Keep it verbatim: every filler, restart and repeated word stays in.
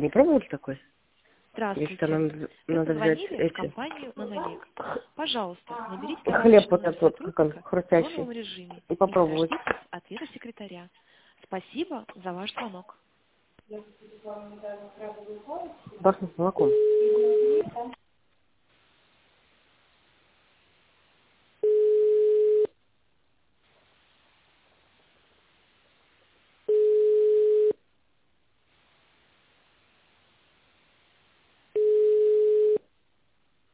Не пробовали такой? Здравствуйте. Если нам Вы надо взять позвонили в эти... компанию «Нанолик». Пожалуйста, наберите Хлеб товарища вот номер этот вот, как он, сотрудника в хрустящий. тоновом режиме И и попробовать. дождитесь ответа секретаря. Спасибо за ваш звонок. Пахнет молоком.